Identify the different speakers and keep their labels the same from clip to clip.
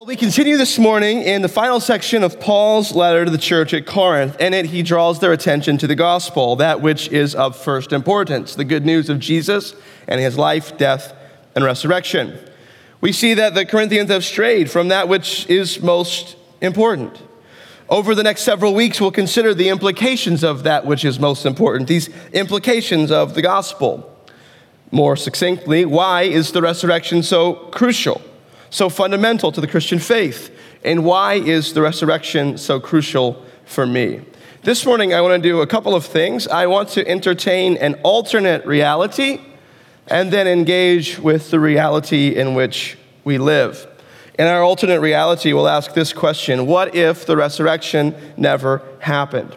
Speaker 1: We continue this morning in the final section of Paul's letter to the church at Corinth. In it, he draws their attention to the gospel, that which is of first importance, the good news of Jesus and his life, death, and resurrection. We see that the Corinthians have strayed from that which is most important. Over the next several weeks, we'll consider the implications of that which is most important, these implications of the gospel. More succinctly, why is the resurrection so crucial, so fundamental to the Christian faith? And why is the resurrection so crucial for me? This morning, I want to do a couple of things. I want to entertain an alternate reality and then engage with the reality in which we live. In our alternate reality, we'll ask this question: what if the resurrection never happened?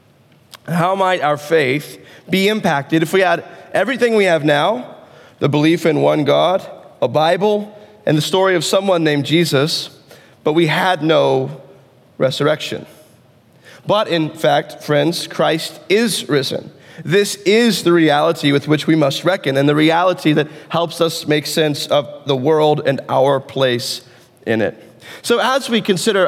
Speaker 1: How might our faith be impacted if we had everything we have now, the belief in one God, a Bible, and the story of someone named Jesus, but we had no resurrection? But in fact, friends, Christ is risen. This is the reality with which we must reckon, and the reality that helps us make sense of the world and our place in it. So as we consider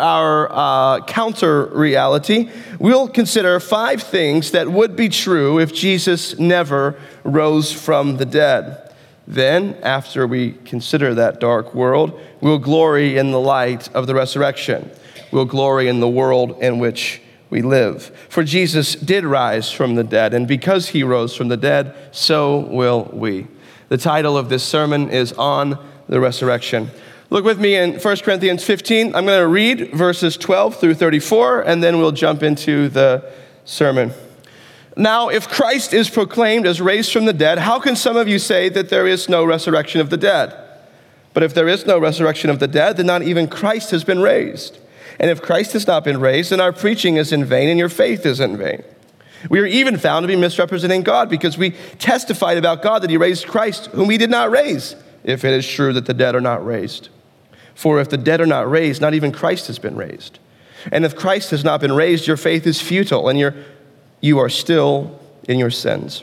Speaker 1: our counter reality, we'll consider 5 things that would be true if Jesus never rose from the dead. Then, after we consider that dark world, we'll glory in the light of the resurrection. We'll glory in the world in which we live. For Jesus did rise from the dead, and because he rose from the dead, so will we. The title of this sermon is On the Resurrection. Look with me in 1 Corinthians 15. I'm going to read verses 12 through 34, and then we'll jump into the sermon. Now, if Christ is proclaimed as raised from the dead, how can some of you say that there is no resurrection of the dead? But if there is no resurrection of the dead, then not even Christ has been raised. And if Christ has not been raised, then our preaching is in vain and your faith is in vain. We are even found to be misrepresenting God because we testified about God that he raised Christ, whom he did not raise, if it is true that the dead are not raised. For if the dead are not raised, not even Christ has been raised. And if Christ has not been raised, your faith is futile and you are still in your sins.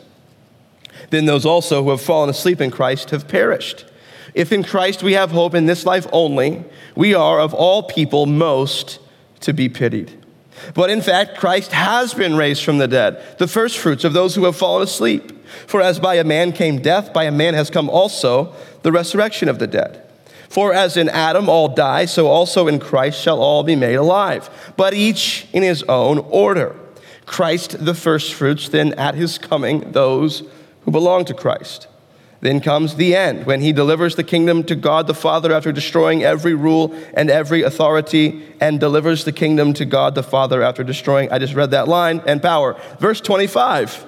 Speaker 1: Then those also who have fallen asleep in Christ have perished. If in Christ we have hope in this life only, we are of all people most to be pitied. But in fact, Christ has been raised from the dead, the first fruits of those who have fallen asleep. For as by a man came death, by a man has come also the resurrection of the dead. For as in Adam all die, so also in Christ shall all be made alive, but each in his own order. Christ the first fruits, then at his coming those who belong to Christ. Then comes the end, when he delivers the kingdom to God the Father after destroying every rule and every authority, and delivers the kingdom to God the Father after destroying, I just read that line, and power. Verse 25.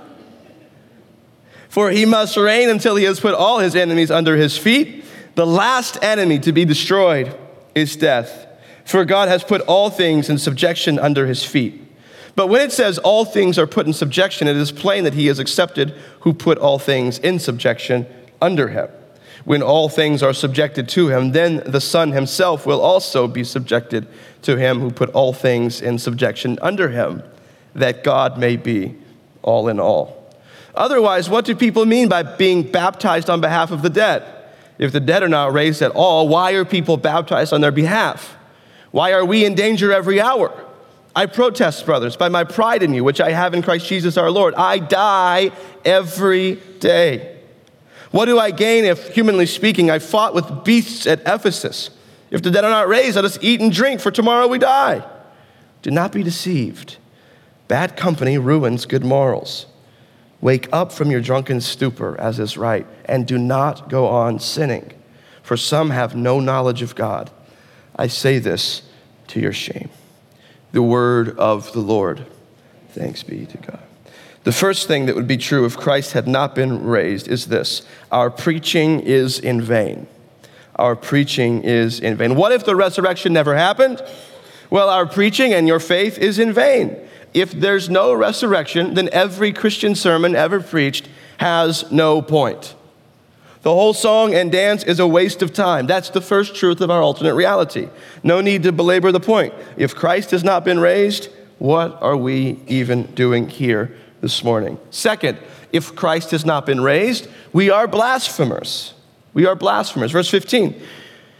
Speaker 1: For he must reign until he has put all his enemies under his feet. The last enemy to be destroyed is death. For God has put all things in subjection under his feet. But when it says all things are put in subjection, it is plain that he is accepted who put all things in subjection under him. When all things are subjected to him, then the Son himself will also be subjected to him who put all things in subjection under him, that God may be all in all. Otherwise, what do people mean by being baptized on behalf of the dead? If the dead are not raised at all, why are people baptized on their behalf? Why are we in danger every hour? I protest, brothers, by my pride in you, which I have in Christ Jesus our Lord. I die every day. What do I gain if, humanly speaking, I fought with beasts at Ephesus? If the dead are not raised, let us eat and drink, for tomorrow we die. Do not be deceived. Bad company ruins good morals. Wake up from your drunken stupor, as is right, and do not go on sinning, for some have no knowledge of God. I say this to your shame. The word of the Lord. Thanks be to God. The first thing that would be true if Christ had not been raised is this: our preaching is in vain. Our preaching is in vain. What if the resurrection never happened? Well, our preaching and your faith is in vain. If there's no resurrection, then every Christian sermon ever preached has no point. The whole song and dance is a waste of time. That's the first truth of our alternate reality. No need to belabor the point. If Christ has not been raised, what are we even doing here this morning? Second, if Christ has not been raised, we are blasphemers. We are blasphemers. Verse 15.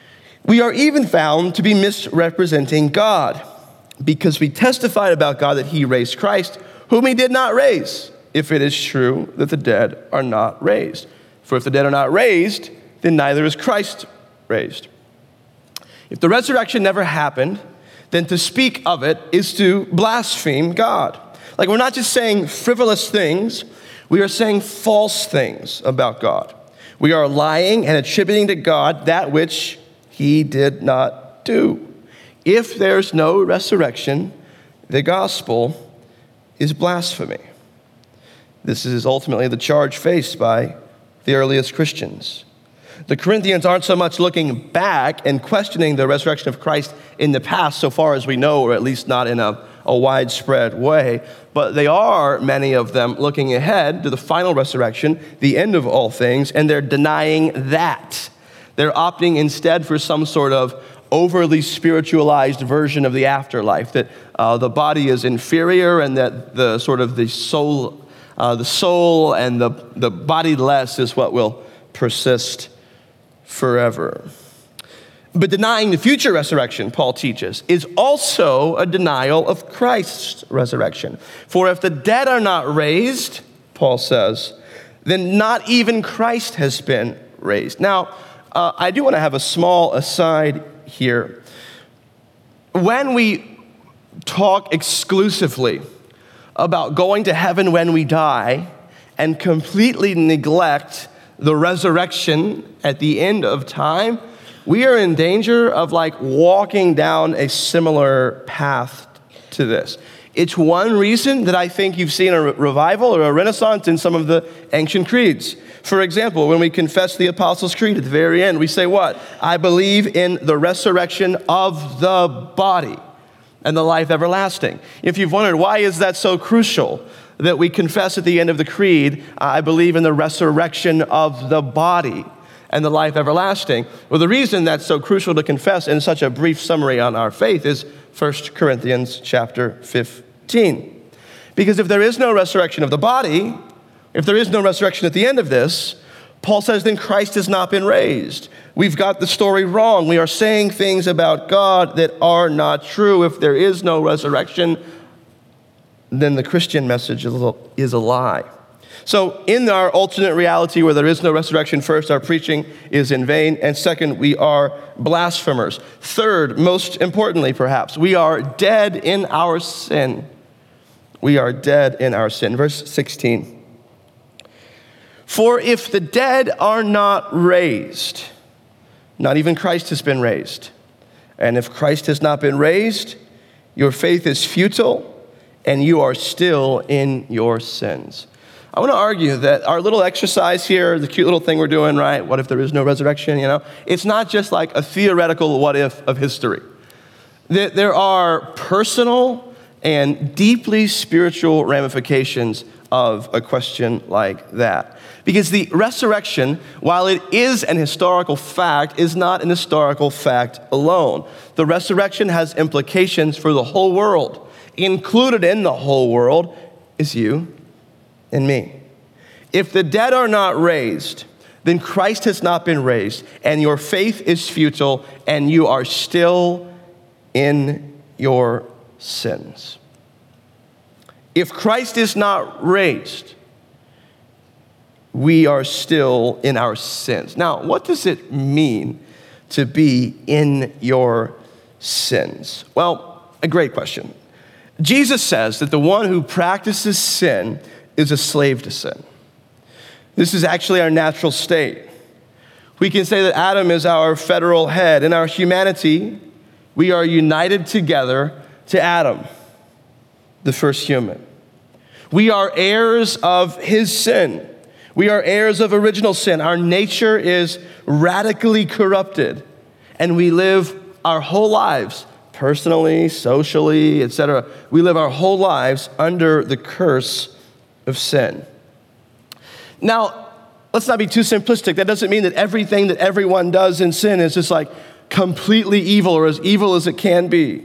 Speaker 1: We are even found to be misrepresenting God, because we testified about God that he raised Christ, whom he did not raise, if it is true that the dead are not raised. For if the dead are not raised, then neither is Christ raised. If the resurrection never happened, then to speak of it is to blaspheme God. Like, we're not just saying frivolous things, we are saying false things about God. We are lying and attributing to God that which he did not do. If there's no resurrection, the gospel is blasphemy. This is ultimately the charge faced by the earliest Christians. The Corinthians aren't so much looking back and questioning the resurrection of Christ in the past, so far as we know, or at least not in a widespread way, but they are, many of them, looking ahead to the final resurrection, the end of all things, and they're denying that. They're opting instead for some sort of overly spiritualized version of the afterlife, that the body is inferior and that the soul and the bodiless is what will persist forever. But denying the future resurrection, Paul teaches, is also a denial of Christ's resurrection. For if the dead are not raised, Paul says, then not even Christ has been raised. Now, I do want to have a small aside here. When we talk exclusively about going to heaven when we die and completely neglect the resurrection at the end of time, we are in danger of walking down a similar path to this. It's one reason that I think you've seen a revival or a renaissance in some of the ancient creeds. For example, when we confess the Apostles' Creed at the very end, we say what? I believe in the resurrection of the body and the life everlasting. If you've wondered, why is that so crucial that we confess at the end of the creed, I believe in the resurrection of the body and the life everlasting? Well, the reason that's so crucial to confess in such a brief summary on our faith is 1 Corinthians chapter 15. Because if there is no resurrection of the body, if there is no resurrection at the end of this, Paul says then Christ has not been raised. We've got the story wrong. We are saying things about God that are not true. If there is no resurrection, then the Christian message is a lie. So in our alternate reality where there is no resurrection, first, our preaching is in vain, and second, we are blasphemers. Third, most importantly perhaps, we are dead in our sin. We are dead in our sin. Verse 16. For if the dead are not raised, not even Christ has been raised. And if Christ has not been raised, your faith is futile and you are still in your sins. I want to argue that our little exercise here, the cute little thing we're doing, right? What if there is no resurrection, It's not just like a theoretical what if of history. There are personal and deeply spiritual ramifications of a question like that. Because the resurrection, while it is an historical fact, is not an historical fact alone. The resurrection has implications for the whole world. Included in the whole world is you and me. If the dead are not raised, then Christ has not been raised, and your faith is futile, and you are still in your sins. If Christ is not raised, we are still in our sins. Now, what does it mean to be in your sins? Well, a great question. Jesus says that the one who practices sin is a slave to sin. This is actually our natural state. We can say that Adam is our federal head. In our humanity, we are united together to Adam, the first human. We are heirs of his sin. We are heirs of original sin. Our nature is radically corrupted, and we live our whole lives, personally, socially, etc. We live our whole lives under the curse of sin. Now, let's not be too simplistic. That doesn't mean that everything that everyone does in sin is just completely evil or as evil as it can be.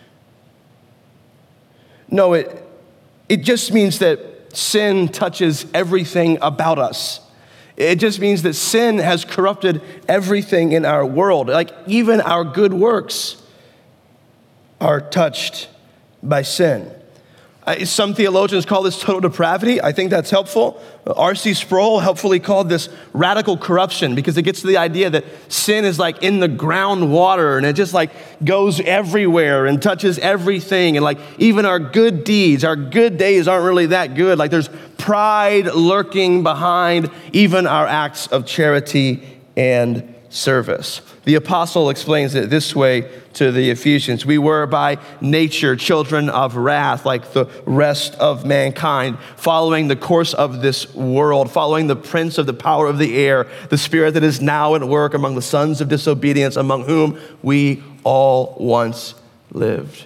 Speaker 1: No, it just means that sin touches everything about us. It just means that sin has corrupted everything in our world. Like even our good works are touched by sin. Some theologians call this total depravity. I think that's helpful. R.C. Sproul helpfully called this radical corruption because it gets to the idea that sin is like in the groundwater and it just like goes everywhere and touches everything. And like even our good deeds, our good days aren't really that good. Like there's pride lurking behind even our acts of charity and service. The apostle explains it this way to the Ephesians. We were by nature children of wrath like the rest of mankind, following the course of this world, following the prince of the power of the air, the spirit that is now at work among the sons of disobedience, among whom we all once lived,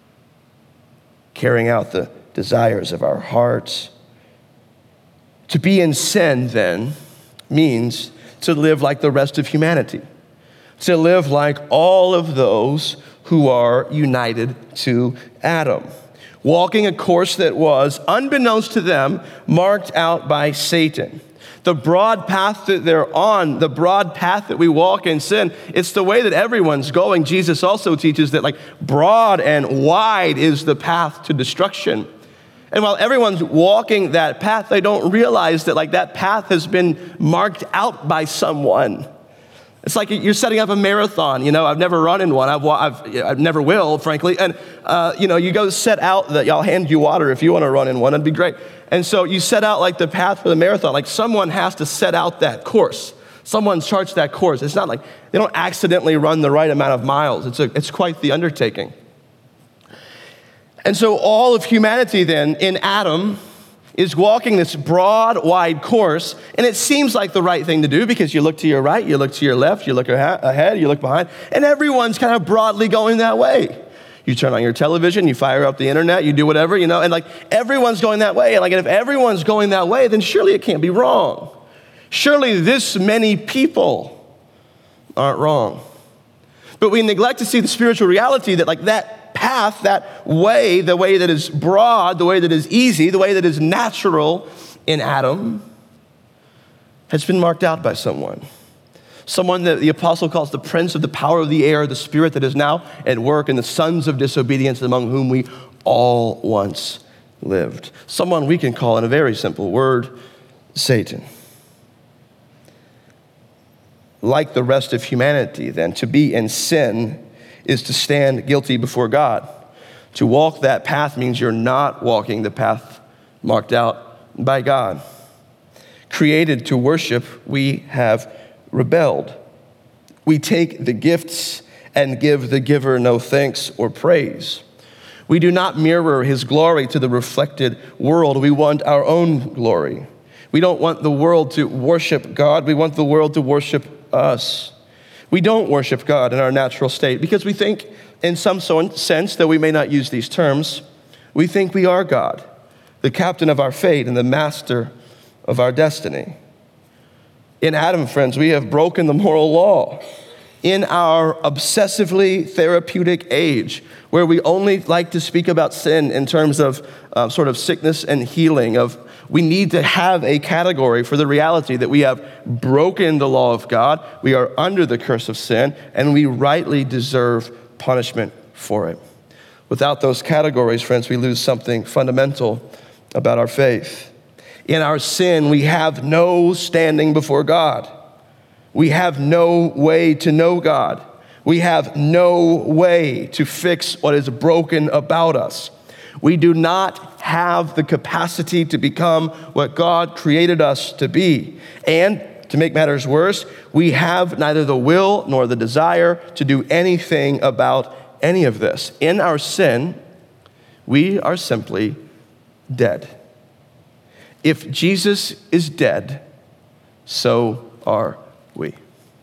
Speaker 1: carrying out the desires of our hearts. To be in sin, then, means to live like the rest of humanity, to live like all of those who are united to Adam, walking a course that was, unbeknownst to them, marked out by Satan. The broad path that they're on, the broad path that we walk in sin, it's the way that everyone's going. Jesus also teaches that like broad and wide is the path to destruction. And while everyone's walking that path, they don't realize that like that path has been marked out by someone. It's like you're setting up a marathon. You know, I've never run in one. I've never will, frankly. And, you go set out that I'll hand you water if you want to run in one. It'd be great. And so you set out like the path for the marathon. Like someone has to set out that course. Someone charts that course. It's not like they don't accidentally run the right amount of miles. It's quite the undertaking. And so all of humanity then in Adam is walking this broad, wide course, and it seems like the right thing to do because you look to your right, you look to your left, you look ahead, you look behind, and everyone's kind of broadly going that way. You turn on your television, you fire up the internet, you do whatever, and like everyone's going that way. And like if everyone's going that way, then surely it can't be wrong. Surely this many people aren't wrong. But we neglect to see the spiritual reality that like that path, that way, the way that is broad, the way that is easy, the way that is natural in Adam has been marked out by someone. Someone that the apostle calls the prince of the power of the air, the spirit that is now at work in the sons of disobedience among whom we all once lived. Someone we can call in a very simple word, Satan. Like the rest of humanity then, to be in sin is to stand guilty before God. To walk that path means you're not walking the path marked out by God. Created to worship, we have rebelled. We take the gifts and give the giver no thanks or praise. We do not mirror his glory to the reflected world. We want our own glory. We don't want the world to worship God. We want the world to worship us. We don't worship God in our natural state because we think, in some sense, though we may not use these terms, we think we are God, the captain of our fate and the master of our destiny. In Adam, friends, we have broken the moral law. In our obsessively therapeutic age, where we only like to speak about sin in terms of sort of sickness and healing, we need to have a category for the reality that we have broken the law of God, we are under the curse of sin, and we rightly deserve punishment for it. Without those categories, friends, we lose something fundamental about our faith. In our sin, we have no standing before God. We have no way to know God. We have no way to fix what is broken about us. We do not have the capacity to become what God created us to be. And to make matters worse, we have neither the will nor the desire to do anything about any of this. In our sin, we are simply dead. If Jesus is dead, so are we.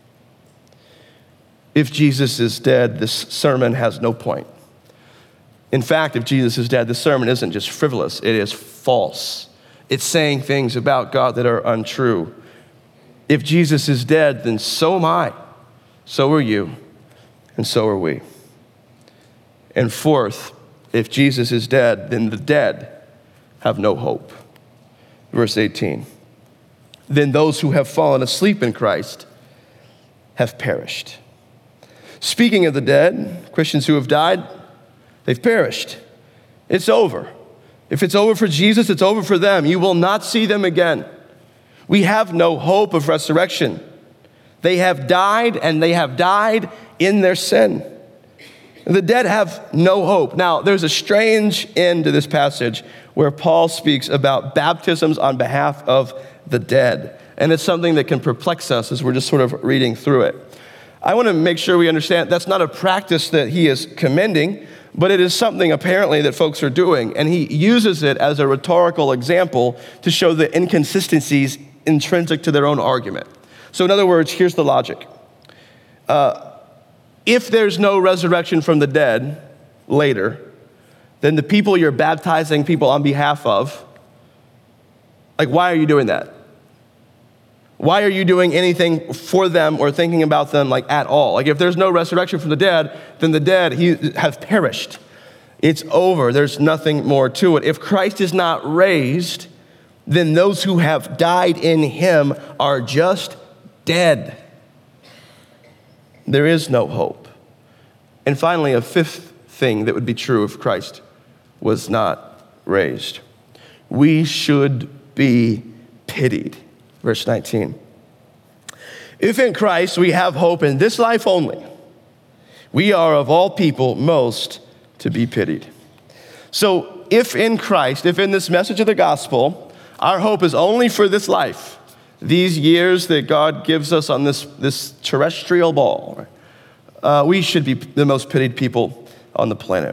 Speaker 1: If Jesus is dead, this sermon has no point. In fact, if Jesus is dead, this sermon isn't just frivolous, it is false. It's saying things about God that are untrue. If Jesus is dead, then so am I, so are you, and so are we. And fourth, if Jesus is dead, then the dead have no hope. Verse 18. then those who have fallen asleep in Christ have perished. Speaking of the dead, Christians who have died, they've perished. It's over. If it's over for Jesus, it's over for them. You will not see them again. We have no hope of resurrection. They have died, and they have died in their sin. The dead have no hope. Now, there's a strange end to this passage where Paul speaks about baptisms on behalf of the dead. And it's something that can perplex us as we're just sort of reading through it. I want to make sure we understand that's not a practice that he is commending, but it is something apparently that folks are doing. And he uses it as a rhetorical example to show the inconsistencies intrinsic to their own argument. So in other words, here's the logic. If there's no resurrection from the dead later, then the people you're baptizing people on behalf of, like, why are you doing that? Why are you doing anything for them or thinking about them, like, at all? Like, if there's no resurrection from the dead, then the dead have perished. It's over. There's nothing more to it. If Christ is not raised, then those who have died in him are just dead. There is no hope. And finally, a fifth thing that would be true if Christ was not raised. We should be pitied. Verse 19. If in Christ we have hope in this life only, we are of all people most to be pitied. So if in Christ, if in this message of the gospel, our hope is only for this life, these years that God gives us on this terrestrial ball, we should be the most pitied people on the planet.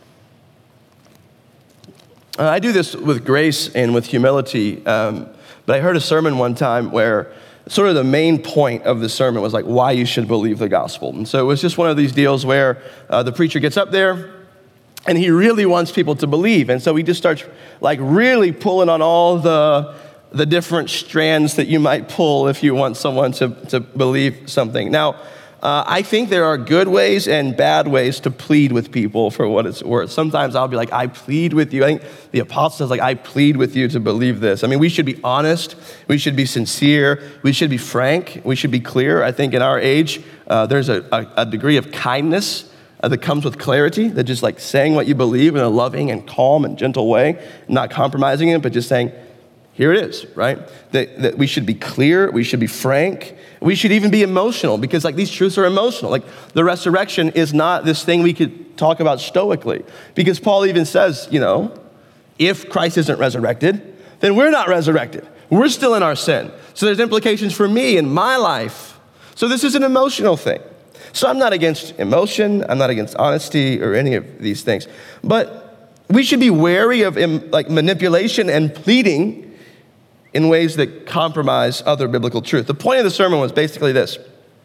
Speaker 1: I do this with grace and with humility, but I heard a sermon one time where sort of the main point of the sermon was like why you should believe the gospel. And so it was just one of these deals where the preacher gets up there and he really wants people to believe. And so he just starts like really pulling on all the different strands that you might pull if you want someone to believe something. Now, I think there are good ways and bad ways to plead with people for what it's worth. Sometimes I'll be like, I plead with you. I think the apostle says, like, I plead with you to believe this. I mean, we should be honest. We should be sincere. We should be frank. We should be clear. I think in our age, there's a degree of kindness that comes with clarity, that just like saying what you believe in a loving and calm and gentle way, not compromising it, but just saying, here it is, right? That we should be clear, we should be frank, we should even be emotional because like these truths are emotional. Like the resurrection is not this thing we could talk about stoically because Paul even says, you know, if Christ isn't resurrected, then we're not resurrected. We're still in our sin. So there's implications for me in my life. So this is an emotional thing. So I'm not against emotion, I'm not against honesty or any of these things. But we should be wary of like manipulation and pleading in ways that compromise other biblical truth. The point of the sermon was basically this.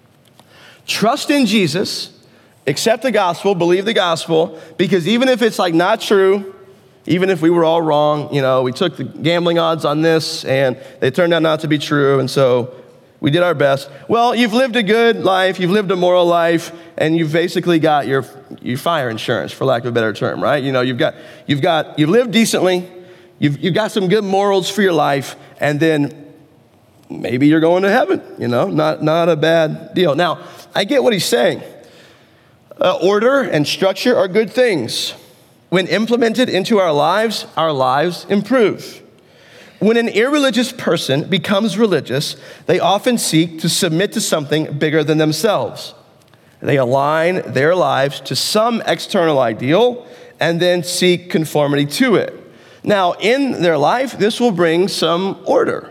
Speaker 1: Trust in Jesus, accept the gospel, believe the gospel, because even if it's like not true, even if we were all wrong, you know, we took the gambling odds on this and they turned out not to be true, and so we did our best. Well, you've lived a good life, you've lived a moral life, and you've basically got your fire insurance, for lack of a better term, right? You know, you've lived decently, you've got some good morals for your life, and then maybe you're going to heaven, you know, not a bad deal. Now, I get what he's saying. Order and structure are good things. When implemented into our lives improve. When an irreligious person becomes religious, they often seek to submit to something bigger than themselves. They align their lives to some external ideal and then seek conformity to it. Now, in their life, this will bring some order.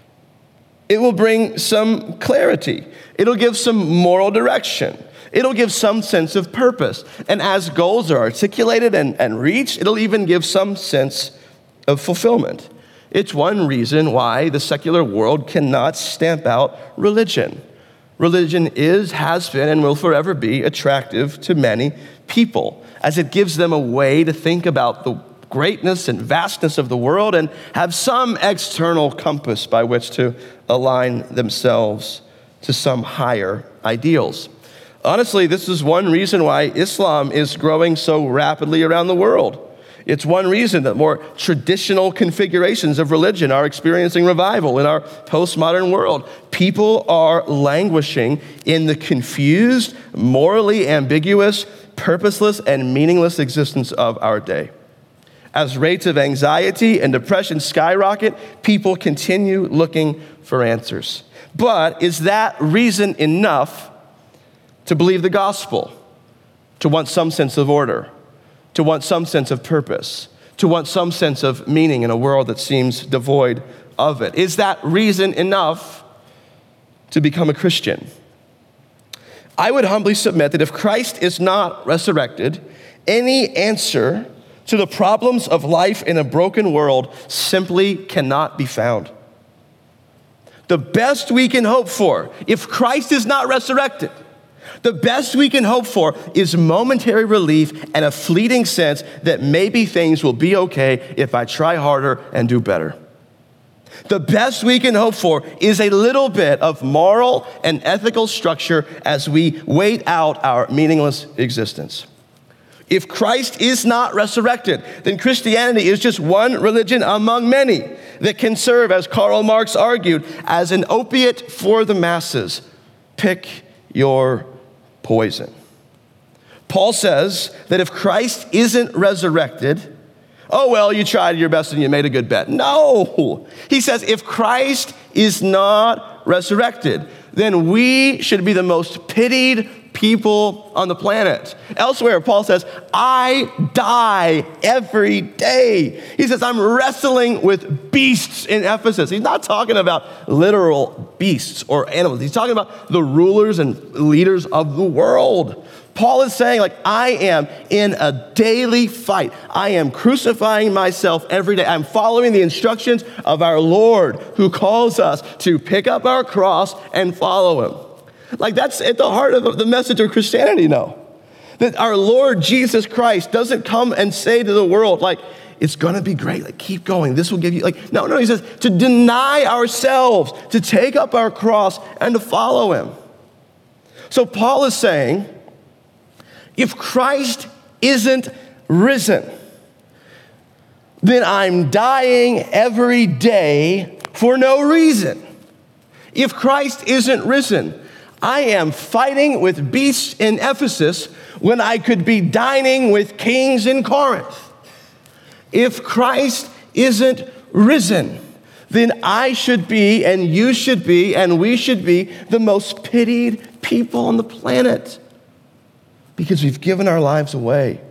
Speaker 1: It will bring some clarity. It'll give some moral direction. It'll give some sense of purpose. And as goals are articulated and reached, it'll even give some sense of fulfillment. It's one reason why the secular world cannot stamp out religion. Religion is, has been, and will forever be attractive to many people, as it gives them a way to think about the greatness and vastness of the world and have some external compass by which to align themselves to some higher ideals. Honestly, this is one reason why Islam is growing so rapidly around the world. It's one reason that more traditional configurations of religion are experiencing revival in our postmodern world. People are languishing in the confused, morally ambiguous, purposeless, and meaningless existence of our day. As rates of anxiety and depression skyrocket, people continue looking for answers. But is that reason enough to believe the gospel, to want some sense of order, to want some sense of purpose, to want some sense of meaning in a world that seems devoid of it? Is that reason enough to become a Christian? I would humbly submit that if Christ is not resurrected, any answer to the problems of life in a broken world simply cannot be found. The best we can hope for, if Christ is not resurrected, the best we can hope for is momentary relief and a fleeting sense that maybe things will be okay if I try harder and do better. The best we can hope for is a little bit of moral and ethical structure as we wait out our meaningless existence. If Christ is not resurrected, then Christianity is just one religion among many that can serve, as Karl Marx argued, as an opiate for the masses. Pick your poison. Paul says that if Christ isn't resurrected, oh, well, you tried your best and you made a good bet. No. He says if Christ is not resurrected, then we should be the most pitied people on the planet. Elsewhere, Paul says, I die every day. He says, I'm wrestling with beasts in Ephesus. He's not talking about literal beasts or animals. He's talking about the rulers and leaders of the world. Paul is saying, I am in a daily fight. I am crucifying myself every day. I'm following the instructions of our Lord, who calls us to pick up our cross and follow him. That's at the heart of the message of Christianity, no. That our Lord Jesus Christ doesn't come and say to the world, it's going to be great. Keep going. This will give you, no. He says to deny ourselves, to take up our cross and to follow him. So Paul is saying, if Christ isn't risen, then I'm dying every day for no reason. If Christ isn't risen, I am fighting with beasts in Ephesus when I could be dining with kings in Corinth. If Christ isn't risen, then I should be, and you should be, and we should be the most pitied people on the planet because we've given our lives away.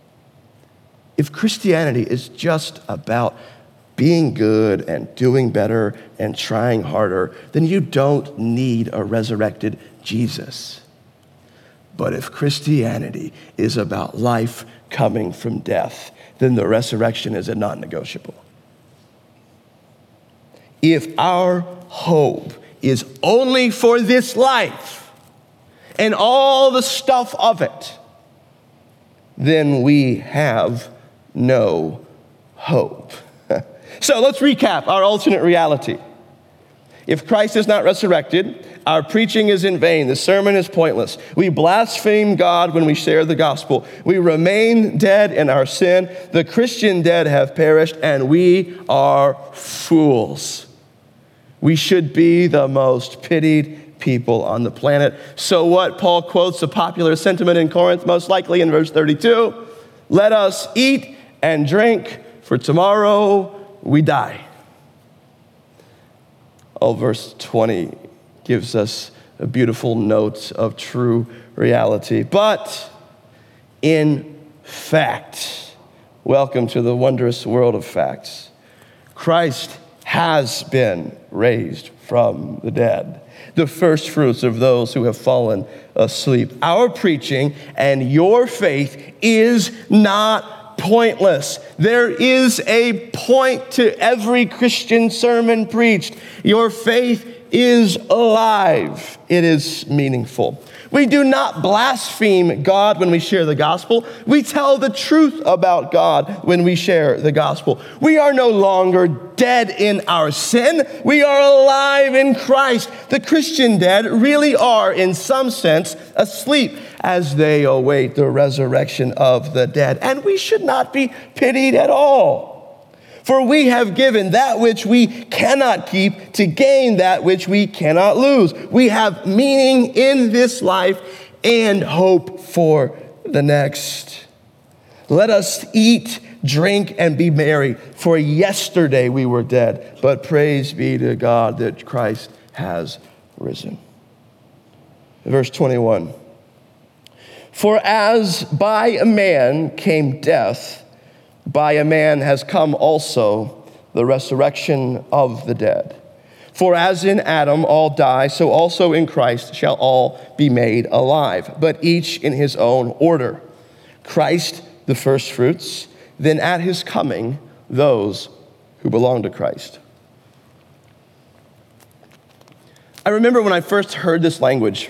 Speaker 1: If Christianity is just about being good and doing better and trying harder, then you don't need a resurrected Jesus. But if Christianity is about life coming from death, then the resurrection is a non-negotiable. If our hope is only for this life and all the stuff of it, then we have no hope. So let's recap our alternate reality. If Christ is not resurrected, our preaching is in vain. The sermon is pointless. We blaspheme God when we share the gospel. We remain dead in our sin. The Christian dead have perished, and we are fools. We should be the most pitied people on the planet. So what? Paul quotes a popular sentiment in Corinth, most likely in verse 32. Let us eat and drink, for tomorrow we die. Oh, verse 20 gives us a beautiful note of true reality. But in fact, welcome to the wondrous world of facts, Christ has been raised from the dead, the first fruits of those who have fallen asleep. Our preaching and your faith is not pointless. There is a point to every Christian sermon preached. Your faith is alive. It is meaningful. We do not blaspheme God when we share the gospel. We tell the truth about God when we share the gospel. We are no longer dead in our sin. We are alive in Christ. The Christian dead really are, in some sense, asleep as they await the resurrection of the dead. And we should not be pitied at all. For we have given that which we cannot keep to gain that which we cannot lose. We have meaning in this life and hope for the next. Let us eat, drink, and be merry, for yesterday we were dead, but praise be to God that Christ has risen. Verse 21. For as by a man came death, by a man has come also the resurrection of the dead. For as in Adam all die, so also in Christ shall all be made alive, but each in his own order. Christ the firstfruits, then at his coming, those who belong to Christ. I remember when I first heard this language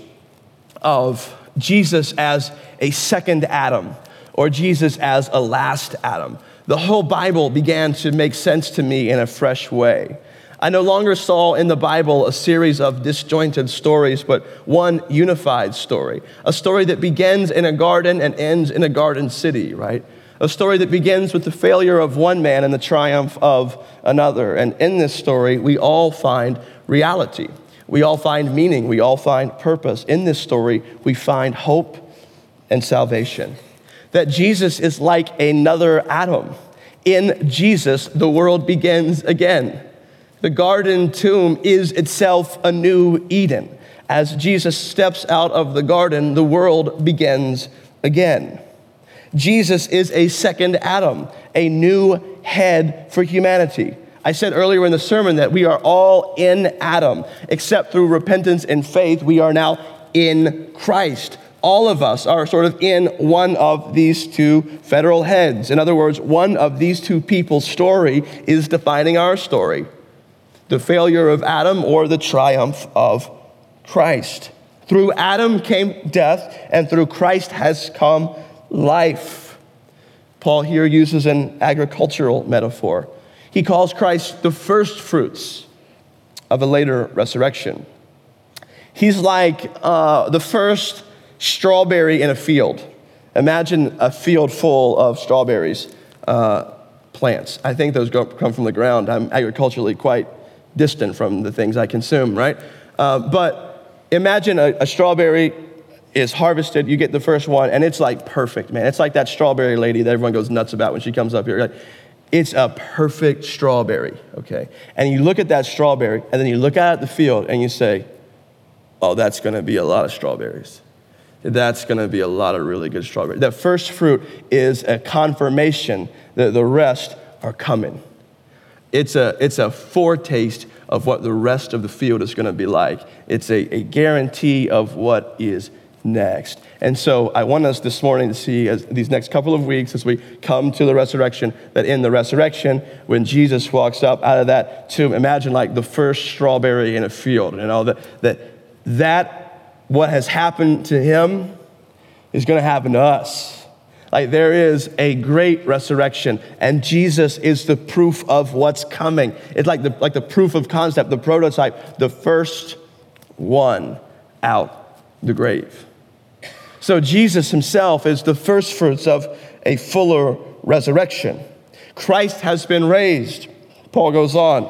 Speaker 1: of Jesus as a second Adam, or Jesus as a last Adam. The whole Bible began to make sense to me in a fresh way. I no longer saw in the Bible a series of disjointed stories, but one unified story. A story that begins in a garden and ends in a garden city, right? A story that begins with the failure of one man and the triumph of another. And in this story, we all find reality. We all find meaning. We all find purpose. In this story, we find hope and salvation. That Jesus is like another Adam. In Jesus, the world begins again. The garden tomb is itself a new Eden. As Jesus steps out of the garden, the world begins again. Jesus is a second Adam, a new head for humanity. I said earlier in the sermon that we are all in Adam, except through repentance and faith, we are now in Christ. All of us are sort of in one of these two federal heads. In other words, one of these two people's story is defining our story. The failure of Adam or the triumph of Christ. Through Adam came death, and through Christ has come life. Paul here uses an agricultural metaphor. He calls Christ the first fruits of a later resurrection. He's like the first strawberry in a field. Imagine a field full of strawberries, plants. I think those come from the ground. I'm agriculturally quite distant from the things I consume, right? But imagine a strawberry is harvested, you get the first one, and it's like perfect, man. It's like that strawberry lady that everyone goes nuts about when she comes up here. Like, it's a perfect strawberry, okay? And you look at that strawberry, and then you look out at the field, and you say, oh, that's gonna be a lot of strawberries. That's gonna be a lot of really good strawberries. That first fruit is a confirmation that the rest are coming. It's a foretaste of what the rest of the field is gonna be like. It's a guarantee of what is next. And so I want us this morning to see, as these next couple of weeks, as we come to the resurrection, that in the resurrection, when Jesus walks up out of that tomb, imagine like the first strawberry in a field, you know, that what has happened to him is going to happen to us. Like there is a great resurrection, and Jesus is the proof of what's coming. It's like the proof of concept, the prototype, the first one out the grave. So Jesus himself is the first fruits of a fuller resurrection. Christ has been raised. Paul goes on.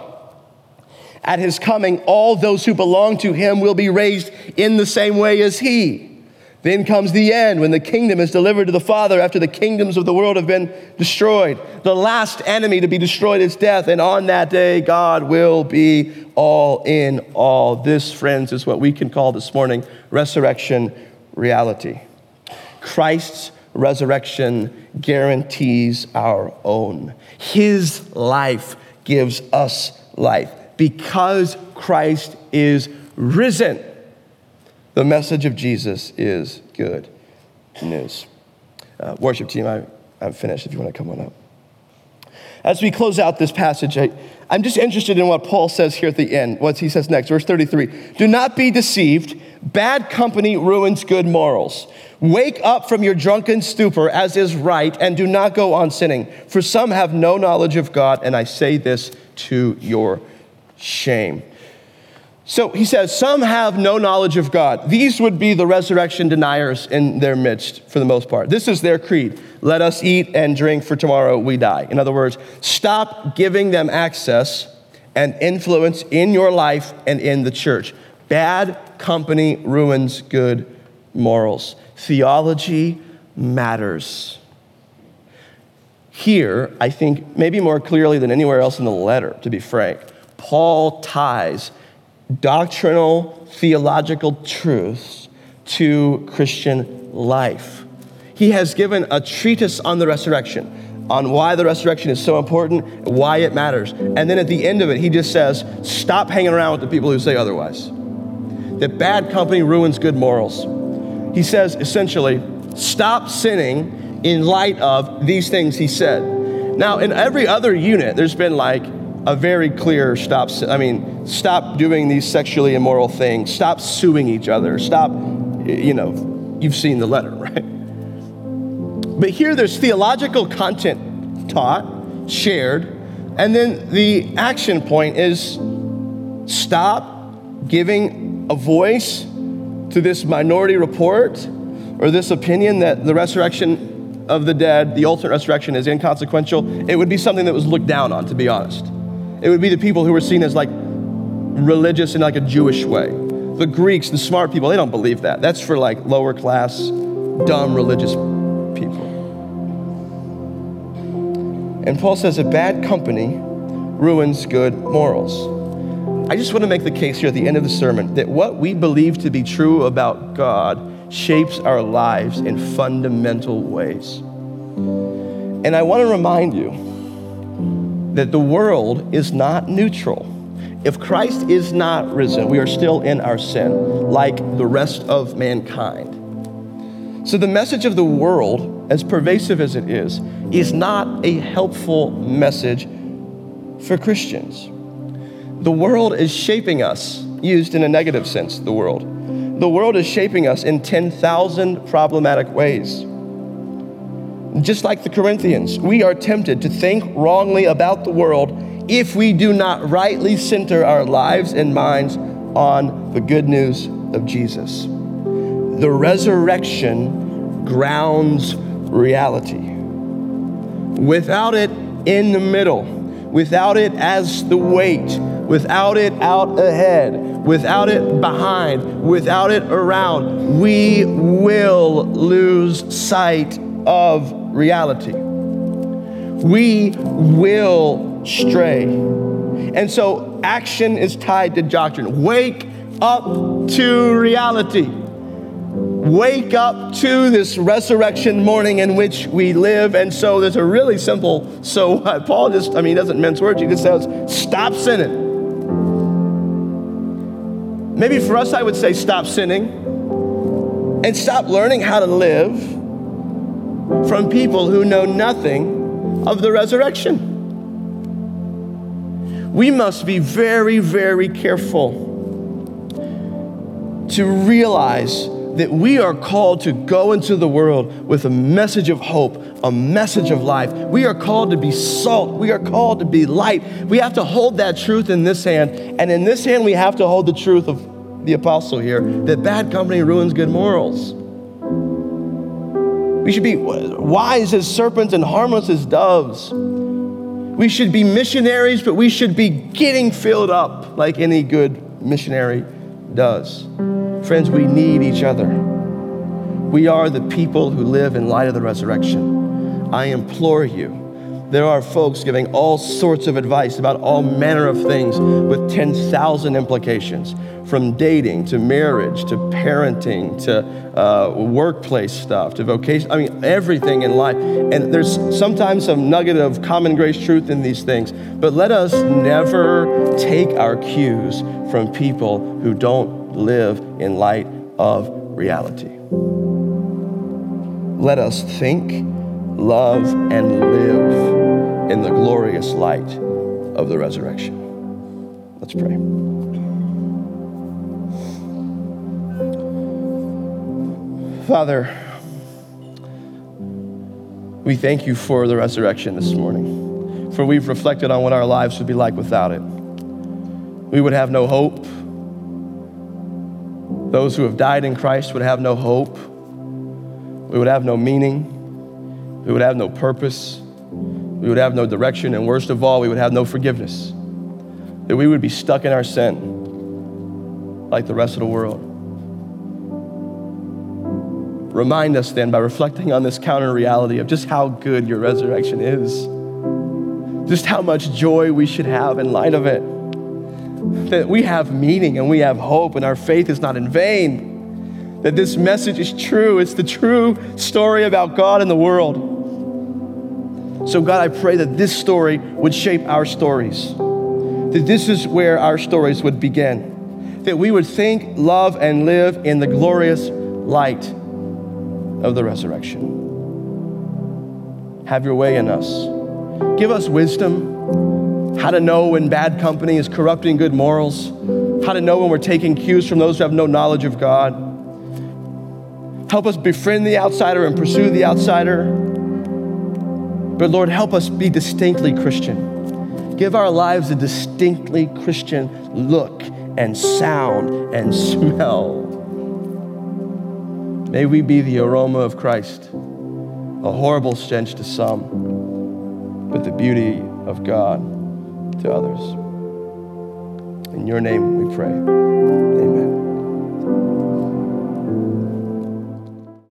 Speaker 1: At his coming, all those who belong to him will be raised in the same way as he. Then comes the end, when the kingdom is delivered to the Father after the kingdoms of the world have been destroyed. The last enemy to be destroyed is death, and on that day, God will be all in all. This, friends, is what we can call this morning resurrection reality. Christ's resurrection guarantees our own. His life gives us life. Because Christ is risen, the message of Jesus is good news. Worship team, I'm finished if you want to come on up. as we close out this passage, I'm just interested in what Paul says here at the end, what he says next, verse 33. Do not be deceived. Bad company ruins good morals. Wake up from your drunken stupor, as is right, and do not go on sinning. For some have no knowledge of God, and I say this to your shame. So he says, some have no knowledge of God. These would be the resurrection deniers in their midst for the most part. This is their creed. Let us eat and drink, for tomorrow we die. In other words, stop giving them access and influence in your life and in the church. Bad company ruins good morals. Theology matters. Here, I think maybe more clearly than anywhere else in the letter, to be frank, Paul ties doctrinal, theological truths to Christian life. He has given a treatise on the resurrection, on why the resurrection is so important, why it matters. And then at the end of it, he just says, stop hanging around with the people who say otherwise. That bad company ruins good morals. He says, essentially, stop sinning in light of these things he said. Now, in every other unit, there's been like a very clear stop doing these sexually immoral things, stop suing each other, stop, you've seen the letter, right? But here there's theological content taught, shared, and then the action point is stop giving a voice to this minority report or this opinion that the resurrection of the dead, the ultimate resurrection, is inconsequential. It would be something that was looked down on, to be honest. It would be the people who were seen as like religious in like a Jewish way. The Greeks, the smart people, they don't believe that. That's for like lower class, dumb religious people. And Paul says that bad company ruins good morals. I just want to make the case here at the end of the sermon that what we believe to be true about God shapes our lives in fundamental ways. And I want to remind you that the world is not neutral. If Christ is not risen, we are still in our sin, like the rest of mankind. So the message of the world, as pervasive as it is not a helpful message for Christians. The world is shaping us, used in a negative sense, the world. The world is shaping us in 10,000 problematic ways. Just like the Corinthians, we are tempted to think wrongly about the world if we do not rightly center our lives and minds on the good news of Jesus. The resurrection grounds reality. Without it in the middle, without it as the weight, without it out ahead, without it behind, without it around, we will lose sight of reality. We will stray. And so action is tied to doctrine. Wake up to reality. Wake up to this resurrection morning in which we live. And so there's a really simple, so what? Paul he doesn't mince words. He just says, stop sinning. Maybe for us, I would say stop sinning and stop learning how to live from people who know nothing of the resurrection. We must be very, very careful to realize that we are called to go into the world with a message of hope, a message of life. We are called to be salt. We are called to be light. We have to hold that truth in this hand. And in this hand, we have to hold the truth of the apostle here, that bad company ruins good morals. We should be wise as serpents and harmless as doves. We should be missionaries, but we should be getting filled up like any good missionary does. Friends, we need each other. We are the people who live in light of the resurrection. I implore you. There are folks giving all sorts of advice about all manner of things with 10,000 implications, from dating to marriage to parenting to workplace stuff to vocation. Everything in life. And there's sometimes some nugget of common grace truth in these things. But let us never take our cues from people who don't live in light of reality. Let us think, love, and live in the glorious light of the resurrection. Let's pray. Father, we thank you for the resurrection this morning, for we've reflected on what our lives would be like without it. We would have no hope. Those who have died in Christ would have no hope. We would have no meaning. We would have no purpose. We would have no direction. And worst of all, we would have no forgiveness. That we would be stuck in our sin like the rest of the world. Remind us then by reflecting on this counter reality of just how good your resurrection is. Just how much joy we should have in light of it. That we have meaning and we have hope and our faith is not in vain. That this message is true. It's the true story about God and the world. So God, I pray that this story would shape our stories. That this is where our stories would begin. That we would think, love, and live in the glorious light of the resurrection. Have your way in us. Give us wisdom, how to know when bad company is corrupting good morals, how to know when we're taking cues from those who have no knowledge of God. Help us befriend the outsider and pursue the outsider. But Lord, help us be distinctly Christian. Give our lives a distinctly Christian look and sound and smell. May we be the aroma of Christ, a horrible stench to some, but the beauty of God to others. In your name we pray. Amen.